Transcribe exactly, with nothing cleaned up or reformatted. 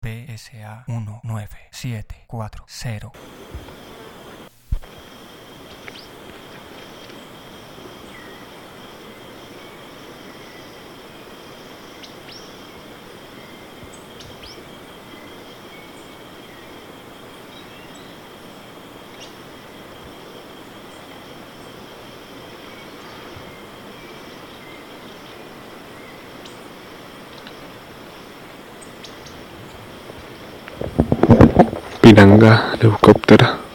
B S A uno nueve siete cuatro cero. Piranga Leucóptera.